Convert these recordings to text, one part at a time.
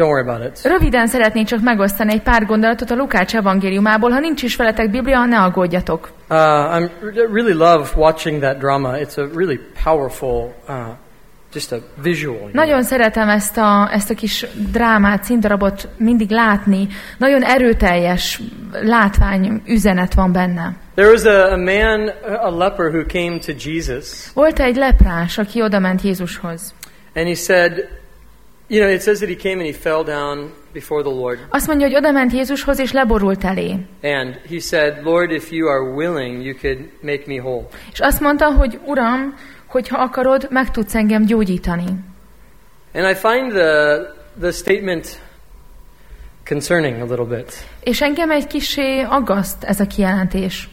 worry about it. Röviden szeretnék csak megosztani egy pár gondolatot a Lukács evangéliumából. Ha nincs is veletek Biblia, ne aggódjatok. I really love watching that drama. It's a really powerful, just a visual. Nagyon szeretem ezt a kis drámát, színdarabot mindig látni. Nagyon erőteljes látvány üzenet van benne. There was a man, a leper, who came to Jesus. Volt egy leprás, aki odament Jézushoz. And he said, you know, it says that he came and he fell down before the Lord. Azt mondja, hogy odament Jézushoz és leborult elé. And he said, Lord, if you are willing, you could make me whole. És azt mondta, hogy Uram, hogyha akarod, meg tudsz engem gyógyítani. And I find the statement concerning a little bit. És engem egy kissé aggaszt ez a kijelentés.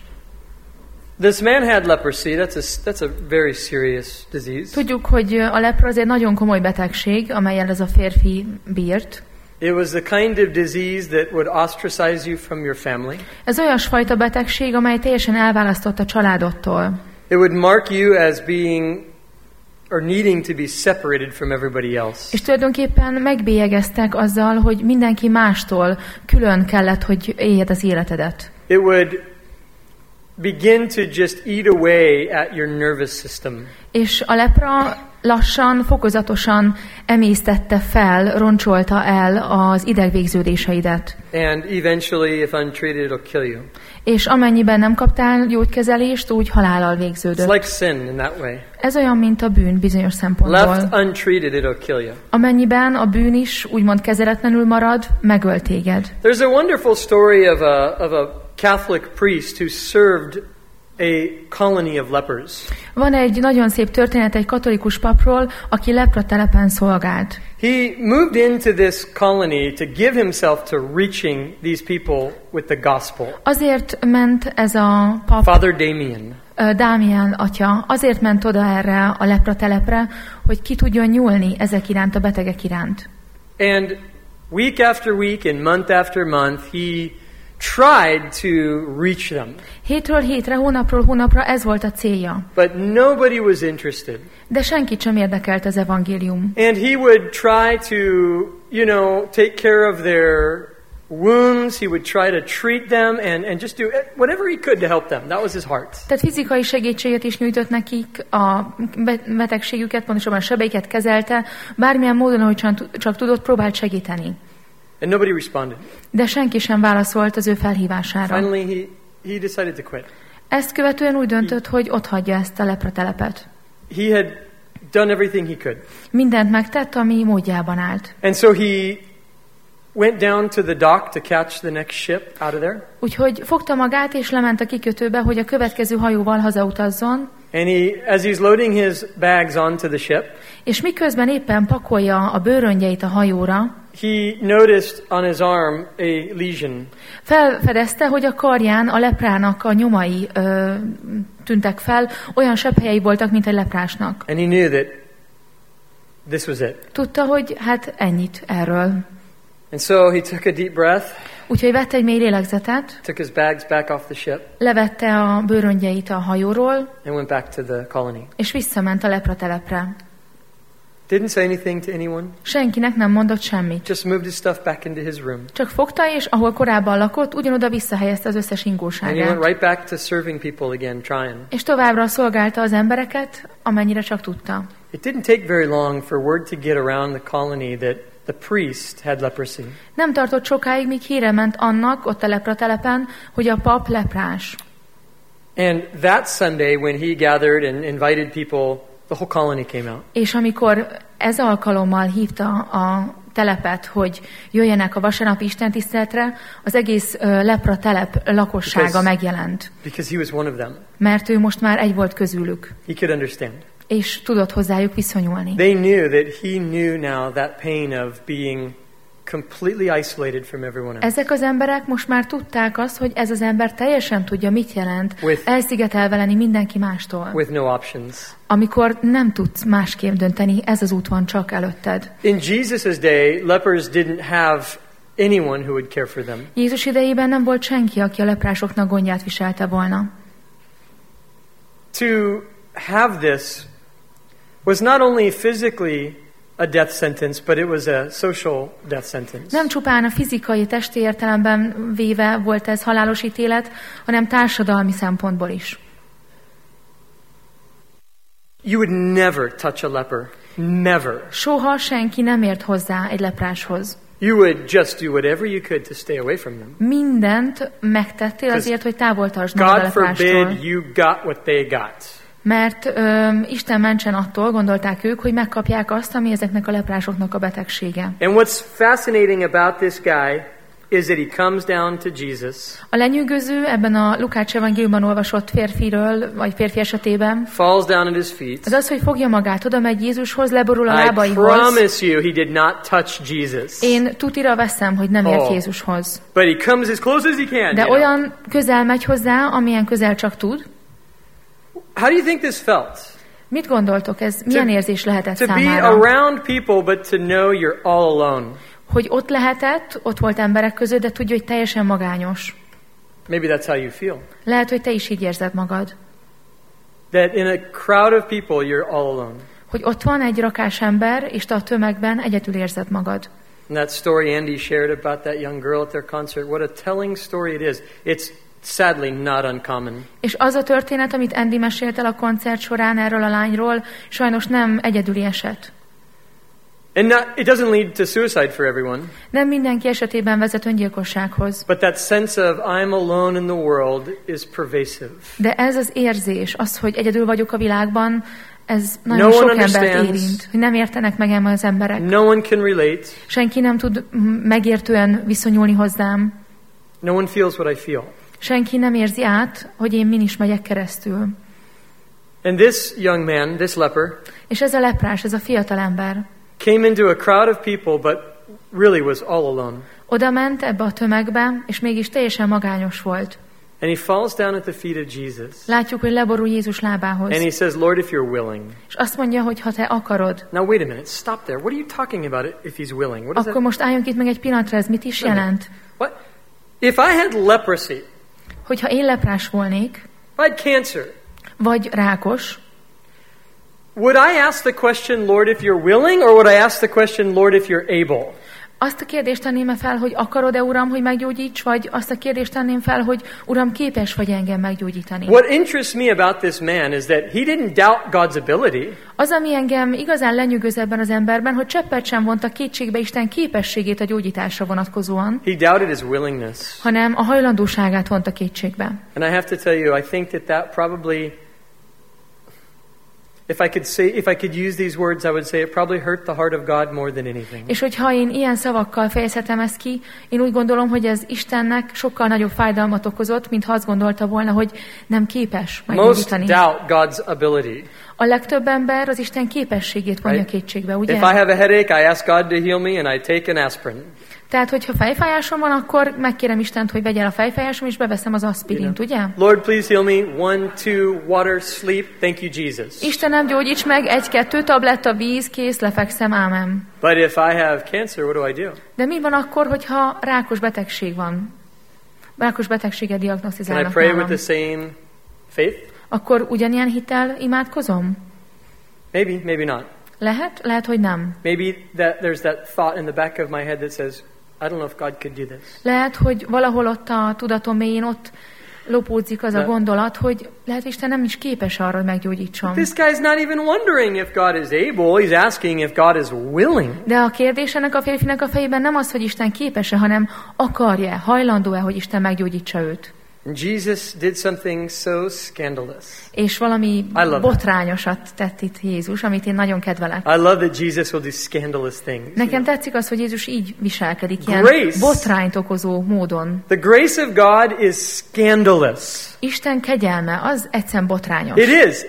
This man had leprosy. That's a very serious disease. Tudjuk, hogy a lepra az egy nagyon komoly betegség, amellyel ez a férfi bírt. It was the kind of disease that would ostracize you from your family. Ez olyasfajta betegség, amely teljesen elválasztott a családodtól. It would mark you as being or needing to be separated from everybody else. És tulajdonképpen megbélyegeztek azzal, hogy mindenki mástól külön kellett, hogy éljed az életedet. It would begin to just eat away at your nervous system. És a lepra lassan, fokozatosan emésztette fel, roncsolta el az idegvégződéseidet. And eventually, if untreated, it'll kill you. És amennyiben nem kaptál gyógykezelést, úgy halállal végződött. It's like sin in that way. Ez olyan, mint a bűn bizonyos szempontból. Left untreated, it'll kill you. Amennyiben a bűn is úgymond kezeletlenül marad, megöl téged. There's a wonderful story of a Catholic priest who served a colony of lepers. Van egy nagyon szép történet egy katolikus papról, aki lepratelepen szolgált. He moved into this colony to give himself to reaching these people with the gospel. Azért ment ez a pap, Father Damien. Dámián atya, azért ment oda erre a lepratelepre, hogy ki tudjon nyúlni ezek iránt, a betegek iránt. And week after week and month after month, he tried to reach them. Hétről hétre, hónapról hónapra ez volt a célja. But nobody was interested. De senkit sem érdekelt az evangélium. And he would try to, you know, take care of their wounds. He would try to treat them and just do whatever he could to help them. That was his heart. Tehát fizikai segítséget is nyújtott nekik, a betegségüket, pontosabban a sebeiket kezelte, bármilyen módon, ahogy csak tudott, próbált segíteni. And nobody responded. De senki sem válaszolt az ő felhívására. Finally, he decided to quit. Ezt követően úgy döntött, hogy otthagyja ezt a lepratelepet. He had done everything he could. Mindent megtett, ami módjában állt. And so he went down to the dock to catch the next ship out of there. Úgyhogy fogta magát és lement a kikötőbe, hogy a következő hajóval hazautazzon. And as he's loading his bags onto the ship, és miközben éppen pakolja a bőröngyeit a hajóra, he noticed on his arm a lesion. Felfedezte, hogy a karján a leprának a nyomai tűntek fel, olyan sebhelyei voltak, mint egy leprásnak. And he knew that this was it. Tudta, hogy hát ennyit erről. And so he took a deep breath. Úgyhogy vette egy mély lélegzetet, took his bags back off the ship, levette a bőröngyeit a hajóról, and went back to the colony. És visszament a lepratelepre. Didn't say anything to anyone. Senkinek nem mondott semmit. Just moved his stuff back into his room. Csak fogta, és ahol korábban lakott, ugyanoda visszahelyezte az összes And ingóságát. he went right back to serving people again, trying. És továbbra szolgálta az embereket, amennyire csak tudta. It didn't take very long for word to get around the colony that the priest had leprosy. Nem tartott sokáig, míg híre ment annak ott a lepratelepen, hogy a pap leprás. And that Sunday when he gathered and invited people, the whole colony came out. És amikor ez alkalommal hívta a telepet, hogy jöjjenek a vasárnapi istentiszteletre, az egész lepratelep lakossága megjelent. Because he was one of them. Mert ő most már egy volt közülük. He could understand. És tudott hozzájuk viszonyulni. They knew that he knew now that pain of being completely isolated from everyone else. Ezek az emberek most már tudták azt, hogy ez az ember teljesen tudja, mit jelent elszigetelve lenni mindenki mástól. With no options. Amikor nem tudsz másképp dönteni, ez az út van csak előtted. In Jesus' day, lepers didn't have anyone who would care for them. Jézus idejében nem volt senki, aki a leprásoknak gondját viselte volna. To have this was not only physically a death sentence, but it was a social death sentence. Nem csupán a fizikai, testi értelemben véve volt ez halálos ítélet, hanem társadalmi szempontból is. You would never touch a leper. Never. Soha senki nem ért hozzá egy lepráshoz. You would just do whatever you could to stay away from them. Mindent megtettél azért, hogy távol tartsd magad a God leprástól. forbid you got what they got. Mert Isten mentsen attól, gondolták ők, hogy megkapják azt, ami ezeknek a leprásoknak a betegsége. And what's fascinating about this guy is that he comes down to Jesus. A lenyűgöző ebben a Lukács evangéliumban olvasott férfiről, vagy férfi esetében, Falls down at his feet. az az, hogy fogja magát, oda megy Jézushoz, leborul a I lábaihoz. promise you he did not touch Jesus. Én tutira veszem, hogy nem ért Jézushoz. But he comes as close as he can. De you know. olyan közel megy hozzá, amilyen közel csak tud. How do you think this felt? Mit gondoltok, ez milyen érzés lehetett To be számára? around people but to know you're all alone. Hogy ott lehetett, ott volt emberek között, de tudja, hogy teljesen magányos. Maybe that's how you feel. Lehet, hogy te is így érzed magad. That in a crowd of people you're all alone. Hogy ott van egy rakás ember, és te a tömegben egyedül érzed magad. And that story Andy shared about that young girl at their concert, what a telling story it is. It's sadly not uncommon. És az a történet, amit Andy mesélt el a koncert során erről a lányról, sajnos nem egyedüli eset. And it doesn't lead to suicide for everyone. Nem mindenki esetében vezet öngyilkossághoz. But that sense of I'm alone in the world is pervasive. De ez az érzés, az, hogy egyedül vagyok a világban, ez nagyon No sok one embert understands. érint, hogy nem értenek meg engem az emberek. No one can relate. Senki nem tud megértően viszonyulni hozzám. No one feels what I feel. Senki nem érzi át, hogy én min is megyek keresztül. And this young man, this leper, És ez a leprás, ez a fiatal ember, came into a crowd of people but really was all alone. oda ment ebbe a tömegbe, és mégis teljesen magányos volt. And he falls down at the feet of Jesus. Látjuk, hogy leborul Jézus lábához. And he says, Lord, if you're willing. És azt mondja, hogy ha te akarod, Now wait a minute, stop there. What are you talking about if he's willing? What does akkor that most álljunk itt meg egy pillanatra, ez mit is jelent? What? If I had leprosy, Hogyha én leprás volnék, if I had cancer, vagy rákos, would I ask the question, Lord, if you're willing, or would I ask the question, Lord, if you're able? azt a kérdést tenném fel, hogy akarod-e, Uram, hogy meggyógyíts, vagy azt a kérdést tenném fel, hogy Uram, képes vagy engem meggyógyítani? What interests me about this man is that he didn't doubt God's ability. Az, ami engem igazán lenyűgöz ebben az emberben, hogy cseppet sem vonta kétségbe Isten képességét a gyógyításra vonatkozóan, He doubted his willingness. hanem a hajlandóságát vonta kétségbe. And I have to tell you, I think that probably, if I could use these words, I would say it probably hurt the heart of God more than anything. És hogyha én ilyen szavakkal fejezhetem ezt ki, én úgy gondolom, hogy ez Istennek sokkal nagyobb fájdalmat okozott, mint ha azt gondolta volna, hogy nem képes Most meggyógyítani. doubt God's ability. A legtöbb ember az Isten képességét vonja kétségbe, ugye? If I have a headache, I ask God to heal me and I take an aspirin. Tehát, hogyha fejfájásom van, akkor megkérem Istent, hogy vegye el a fejfájásom, és beveszem az aspirint, ugye? Lord, please heal me. 1, 2, water, sleep. Thank you, Jesus. Istenem, gyógyíts meg, 1-2 tabletta, víz, kész, lefekszem, ámen. But if I have cancer, what do I do? De mi van akkor, hogyha rákos betegség van? Rákos betegséget Can I diagnosztizálnak pray with nálam. the same faith? Akkor ugyanilyen hittel imádkozom? Maybe, maybe not. Lehet, hogy nem. Maybe there's that thought in the back of my head that says, I don't know if God could do this. Lehet, hogy valahol ott a tudatom mélyén ott lopódzik az a gondolat, hogy lehet Isten nem is képes arra, hogy meggyógyítson. This guy's not even wondering if God is able. He's asking if God is willing. De a kérdés ennek a férfinek a fejében nem az, hogy Isten képes-e, hanem akarja, hajlandó-e, hogy Isten meggyógyítsa őt. And Jesus did something so scandalous. És valami botrányosat tett itt Jézus, amit én nagyon kedvelek. I love that Jesus will do scandalous things. Nekem tetszik az, hogy Jézus így viselkedik, ilyen Grace. botrányt okozó módon. The grace of God is scandalous. Isten kegyelme, az egyszerűen botrányos. It is.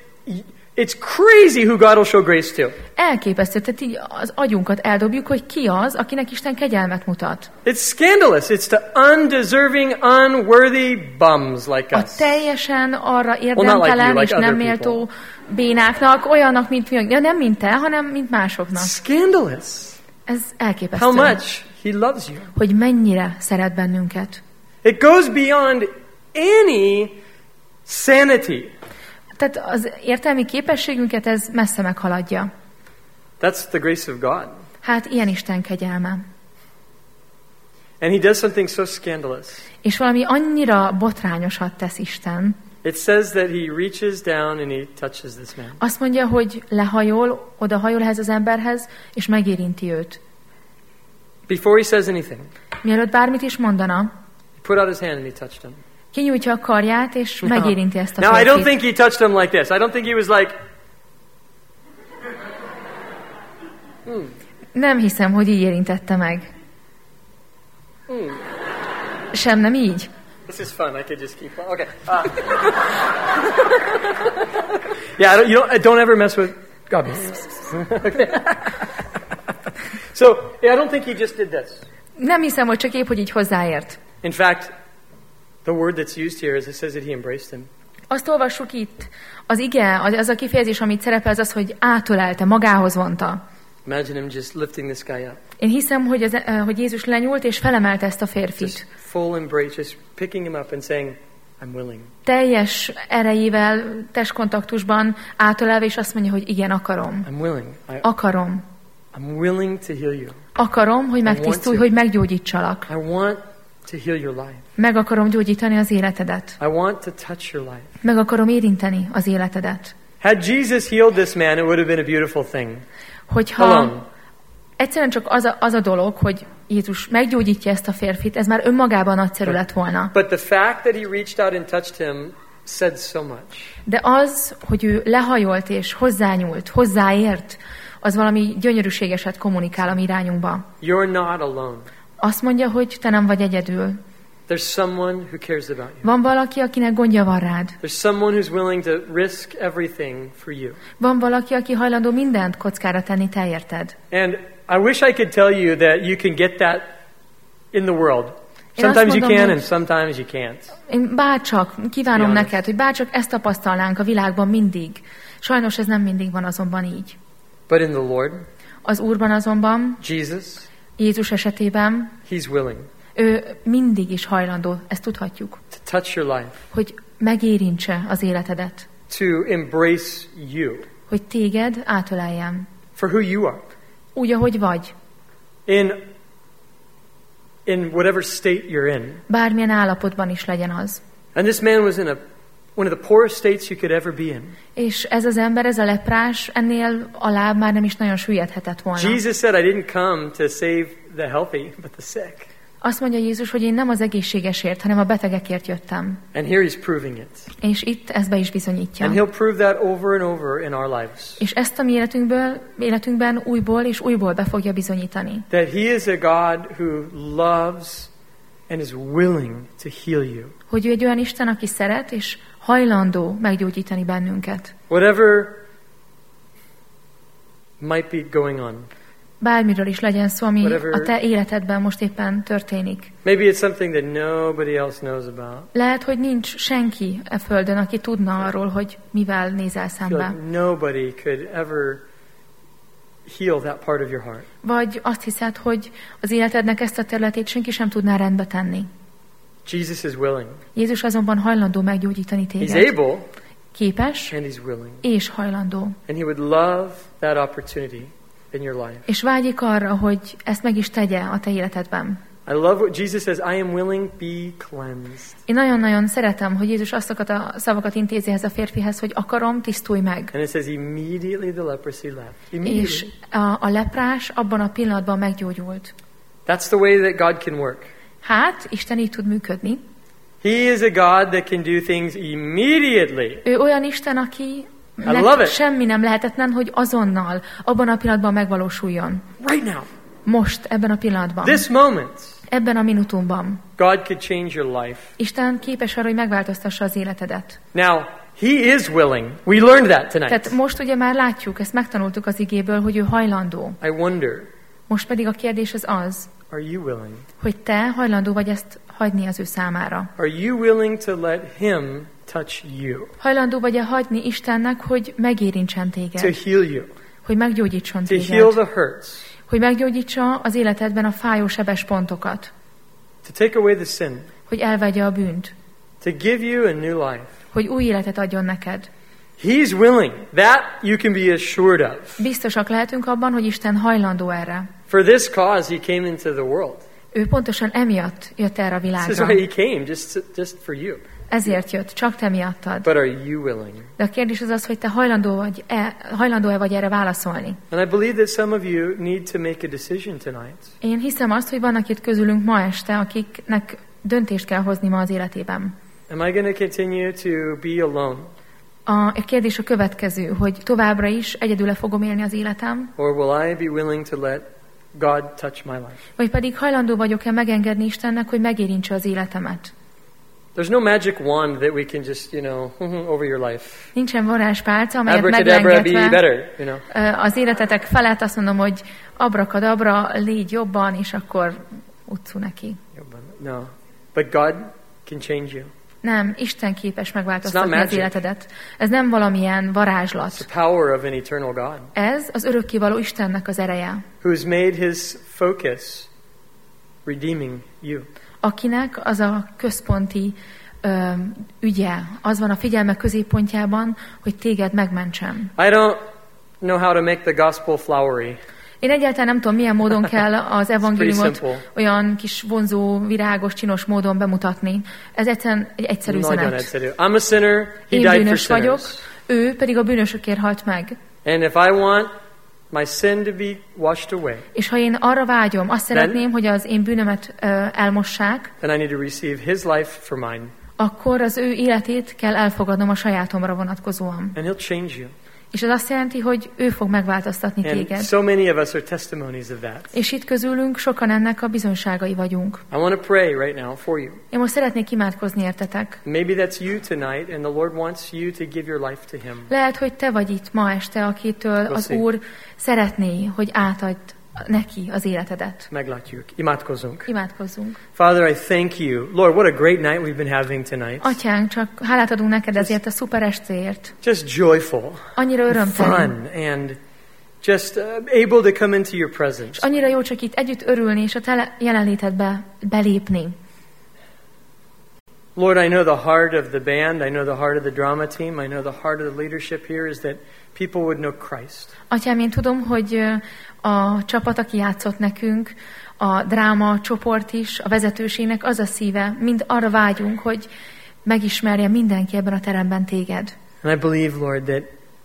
It's crazy who God will show grace to. Elképesztő, tehát így az agyunkat eldobjuk, hogy ki az, akinek Isten kegyelmet mutat. It's scandalous. It's to undeserving, unworthy bums like A us. teljesen arra like érdemtelen you, like és nem other méltó bénáknak, olyannak, mint mi, ja, nem mint te, hanem mint másoknak. Scandalous. Ez elképesztő. How much He loves you. Hogy mennyire szeret bennünket. It goes beyond any sanity. Tehát az értelmi képességünket ez messze meghaladja. That's the grace of God. Hát ilyen Isten kegyelme. And he does something so scandalous. És valami annyira botrányosat tesz Isten. It says that he reaches down and he touches this man. Azt mondja, hogy lehajol, odahajol ehhez az emberhez, és megérinti őt. Before he says anything, Mielőtt bármit is mondana, he put out his hand and he touched him. kinyújtja a karját, és megérinti ezt a Now, I don't férfit. think he touched him like this. I don't think he was like, Nem hiszem, hogy így érintette meg. Sem nem így. this is fun. I could just keep on. Okay. Yeah, don't ever mess with God. Okay. So, yeah, I don't think he just did this. Nem hiszem, hogy csak épp, hogy így hozzáért. In fact, the word that's used here is it says that he embraced him. Azt olvassuk itt, az ige, az a kifejezés, amit szerepel, az, hogy átölelte, magához vonta. Imagine him just lifting this guy up. Én hiszem, hogy Jézus lenyúlt és felemelte ezt a Just férfit. full embrace, just picking him up and saying, I'm willing. Teljes erejével, testkontaktusban átölelve, és azt mondja, hogy igen, akarom. I'm willing. Akarom. I'm willing to heal you. Akarom, hogy megtisztulj, hogy meggyógyítsalak. I want to heal your life. Meg akarom gyógyítani az életedet. I want to touch your life. Meg akarom érinteni az életedet. Had Jesus healed this man, it would have been a beautiful thing. Hogyha Alone. egyszerűen csak az a dolog, hogy Jézus meggyógyítja ezt a férfit, ez már önmagában nagyszerű lett volna. But the fact that he reached out and touched him said so much. De az, hogy ő lehajolt és hozzányúlt, hozzáért, az valami gyönyörűségeset kommunikál a mi irányunkba. You're not alone. Azt mondja, hogy te nem vagy egyedül. There's someone who cares about you. Van valaki, akinek gondja van rád. There's someone who's willing to risk everything for you. Van valaki, aki hajlandó mindent kockára tenni te érted. And I wish I could tell you that you can get that in the world. Én azt Sometimes you mondom, can hogy- and sometimes you can't. Én bárcsak kívánom Be honest. neked, hogy bárcsak ezt tapasztalnánk a világban mindig. Sajnos ez nem mindig van azonban így. But in the Lord, Az Úrban azonban, Jesus, Jézus esetében, he's willing ő mindig is hajlandó, ezt tudhatjuk, to touch your life, hogy megérintse az életedet, to embrace you hogy téged átöleljen, for who you are. úgy, ahogy vagy, In whatever state you're in. bármilyen állapotban is legyen az. And this man was in one of the poorest states you could ever be in. És ez az ember, ez a leprás, ennél alább már nem is nagyon süllyedhetett volna. Jesus said, I didn't come to save the healthy, but the sick. Azt mondja Jézus, hogy én nem az egészségesért, hanem a betegekért jöttem. And here he's proving it. És itt ezt be is bizonyítja. And he'll prove that over and over in our lives. És ezt a mi életünkben újból és újból be fogja bizonyítani. That he is a God who loves and is willing to heal you. Hogy ő egy olyan Isten, aki szeret és hajlandó meggyógyítani bennünket. Whatever might be going on. Bármiről is legyen szó, ami Whatever. a te életedben most éppen történik. Maybe it's something that nobody else knows about. Lehet, hogy nincs senki e földön, aki tudna arról, hogy mivel nézel I feel szembe. like nobody could ever heal that part of your heart. Vagy azt hiszed, hogy az életednek ezt a területét senki sem tudná rendbe tenni. Jesus is willing. Jézus azonban hajlandó meggyógyítani He's téged. able Képes and he's willing. és hajlandó. And he would love that opportunity in your life. És vágyik arra, hogy ezt meg is tegye a te életedben. I love what Jesus says, I am willing, be cleansed. Én nagyon-nagyon szeretem, hogy Jézus azokat a szavakat intézi ez a férfihez, hogy akarom, tisztulj meg. And it says immediately the leprosy left. És Immediately. a leprás abban a pillanatban meggyógyult. That's the way that God can work. Hát, Isten így tud működni. He is a God that can do things immediately. Ő olyan Isten, aki love it. semmi nem lehetetlen, hogy azonnal, abban a pillanatban megvalósuljon. Right now. Most, ebben a pillanatban. This moment. Ebben a minutumban. God could change your life. Isten képes arra, hogy megváltoztassa az életedet. Now, he is willing. We learned that tonight. Tehát most ugye már látjuk, ezt megtanultuk az igéből, hogy ő hajlandó. I wonder, Most pedig a kérdés az, are you willing? hogy te hajlandó vagy ezt hagyni az ő számára. Are you willing to let him touch you? Hajlandó vagy-e hagyni Istennek, hogy megérintsen To téged, heal you? hogy meggyógyítson To heal téged, the hurts? hogy meggyógyítsa az életedben a fájó sebes pontokat, To take away the sin? hogy elvegye a bűnt, To give you a new life? hogy új életet adjon neked. He's willing. That you can be assured of. Biztosak lehetünk abban, hogy Isten hajlandó erre. For this cause he came into the world. Ő pontosan emiatt jött erre a This is világra. why he came, just for you. Ezért jött, csak te miattad. But are you willing? De a kérdés az, hogy te hajlandó-e vagy erre válaszolni. And I believe that some of you need to make a decision tonight. Én hiszem azt, hogy vannak itt közülünk ma este, akiknek döntést kell hozni ma az életében. Am I going to continue to be alone? A kérdés a következő, hogy továbbra is egyedül fogom élni az életem, Or will I be willing to let God touch my life? vagy pedig hajlandó vagyok-e megengedni Istennek, hogy megérintse az életemet. There's no magic wand that we can just, over your life. Nincsen varázspálca, amelyet Abracadabra, be meglengetve better, az életetek felett azt mondom, hogy abrakadabra, légy jobban, és akkor utcu neki. No. But God can change you. Nem, Isten képes It's megváltoztatni not az magic. életedet. Ez nem valamilyen varázslat. It's the power of an eternal God Ez az örökkévaló Istennek az ereje, who's made his focus redeeming you. akinek az a központi ügye, az van a figyelme középpontjában, hogy téged megmentsem. I don't know how to make the gospel flowery. Én egyáltalán nem tudom, milyen módon kell az evangéliumot simple. olyan kis vonzó, virágos, csinos módon bemutatni. Ez egyszerűen egy egyszerű Nagyon üzenet. egyszerű. I'm a sinner, he Én died for bűnös vagyok, sinners. ő pedig a bűnösökért halt meg. And if I want my sin to be washed away, És ha én arra vágyom, azt szeretném, hogy az én bűnömet elmossák, then I need to receive his life for mine. akkor az ő életét kell elfogadnom a sajátomra vonatkozóan. And he'll change you. És ez azt jelenti, hogy ő fog megváltoztatni And téged. so many of us are testimonies of that. És itt közülünk sokan ennek a bizonyságai vagyunk. I want to pray right now for you. Én most szeretnék imádkozni értetek. Maybe that's you tonight, and the Lord wants you to give your life to him. Lehet, hogy te vagy itt ma este, akitől az Köszi. Úr szeretné, hogy átadd neki az életedet. Meglátjuk. Imádkozzunk. Imádkozzunk. Father, I thank you. Lord, what a great night we've been having tonight. Atyánk, csak hálát adunk neked ezért a szuper estéért. Just joyful, Annyira örömteli. fun, and just able to come into your presence. És annyira jó csak itt együtt örülni, és a te jelenlétedbe belépni. Lord, I know the heart of the band, I know the heart of the drama team, I know the heart of the leadership here is that people would know Christ. Atyám, én tudom, hogy a csapat, aki játszott nekünk, a dráma csoport is, a vezetőségnek az a szíve, mind arra vágyunk, hogy megismerje mindenki ebben a teremben téged. And I believe, Lord, that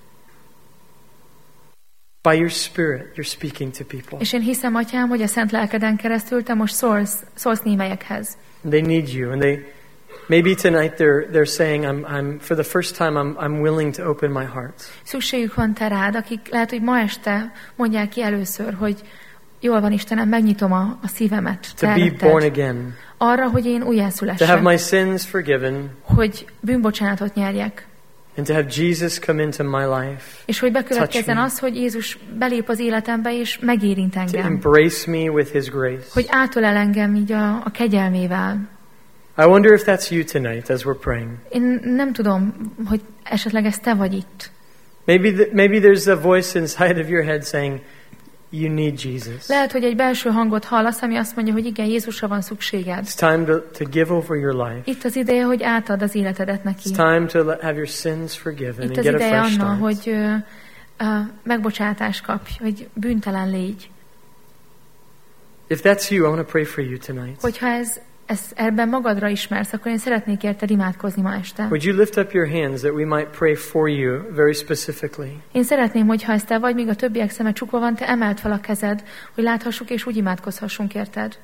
by your Spirit you're speaking to people. És én hiszem, Atyám, hogy a Szent Lelkeden keresztül te most szólsz némelyekhez. And they need you, and they maybe tonight they're saying, I'm for the first time I'm willing to open my heart. Szükségük van te rád, akik lehet, hogy ma este mondják ki először, hogy jól van, Istenem, megnyitom a szívemet. To be born again. Arra, hogy én To have újjászülessek. my sins forgiven. Hogy bűnbocsánatot nyerjek. And to have Jesus come into my life. És hogy bekövetkezzen Touch me. az, hogy Jézus belép az életembe, és megérint To engem. embrace me with his grace. Hogy átölel engem így a kegyelmével. I wonder if that's you tonight as we're praying. Én nem tudom, hogy esetleg ez te vagy itt. Maybe there's a voice inside of your head saying, you need Jesus. Lehet, hogy egy belső hangot hallasz, ami azt mondja, hogy igen, Jézusra van szükséged. It's time to give over your life. Itt az ideje, hogy átad az életedet neki. It's time to have your sins forgiven Itt and az get a ideje fresh annak, start. hogy megbocsátást kapj, hogy bűntelen légy. If that's you, I want to pray for you tonight. Hogyha ebben magadra ismersz, akkor én szeretnék érted imádkozni ma este. Would you lift up your hands that we might pray for you very specifically? Én szeretném, hogyha ez te vagy, míg a többiek szeme csukva van, te emeld fel a kezed, hogy láthassuk és úgy imádkozhassunk érted.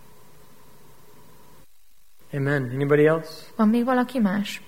Amen. Anybody else? Van még valaki más?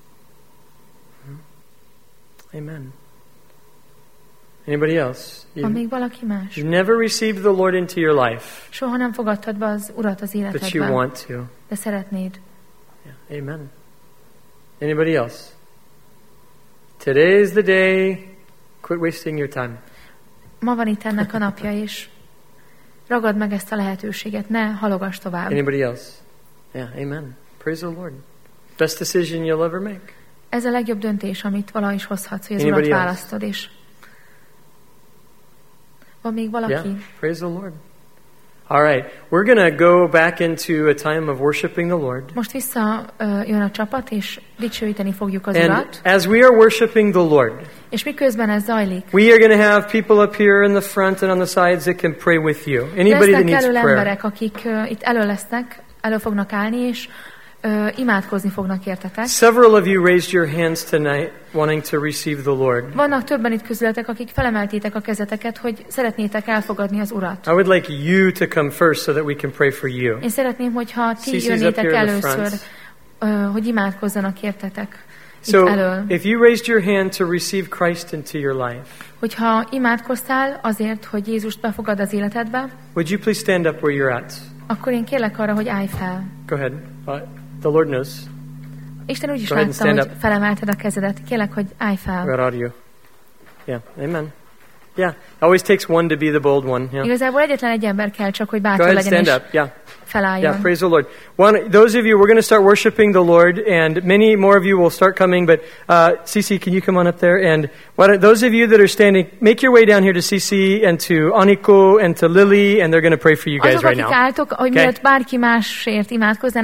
Amen. Anybody else? Van még valaki más? You've never received the Lord into your life, Soha nem fogadtad be az Urat az but you életedbe, want to. de szeretnéd. Yeah. Amen. Anybody else? Today is the day. Quit wasting your time. Ma van itt ennek a napja, és ragad meg ezt a lehetőséget, ne halogass tovább. Anybody else? Yeah. Amen. Praise the Lord. Best decision you'll ever make. Ez a legjobb döntés, amit valaha is hozhatsz, hogy az Anybody Urat else? választod, és van még valaki? Yeah. Praise the Lord. All right, we're going to go back into a time of worshiping the Lord. Most vissza jön a csapat, és dicsőíteni fogjuk az And Urat. as we are worshiping the Lord, És miközben ez zajlik, we are going to have people up here in the front and on the sides that can pray with you. Anybody that lesznek needs elő prayer. emberek, akik itt elő lesznek, elő fognak állni, és imádkozni fognak értetek. Several of you raised your hands tonight wanting to receive the Lord. Vannak többen itt közületek, akik felemeltétek a kezeteket, hogy szeretnétek elfogadni az Urat. I would like you to come first so that we can pray for you. Én szeretném, hogyha ti Cece's up jönnétek here in the először, front. hogy imádkozzanak értetek So, itt elől. if you raised your hand to receive Christ into your life, Hogyha imádkoztál azért, hogy Jézust befogad az életedbe, would you please stand up where you're at? akkor én kérlek arra, hogy állj fel. Go ahead. The Lord knows. Isten úgy is Go ahead and látta, stand hogy up. felemelted a kezedet. Kérlek, hogy állj We fel. got audio. Yeah. Amen. Yeah. It always takes one to be the bold one. Yeah. Igazából egyetlen egy ember kell csak, hogy Go bátor ahead and legyen stand és up. Yeah. felálljon. Yeah, praise the Lord. Those of you, we're going to start worshiping the Lord, and many more of you will start coming. But Cece, can you come on up there? And those of you that are standing, make your way down here to Cece and to Aniko and to Lily, and they're going to pray for you guys Azok, right akik now. álltok, hogy Okay? mielőtt bárki másért imádkoznának,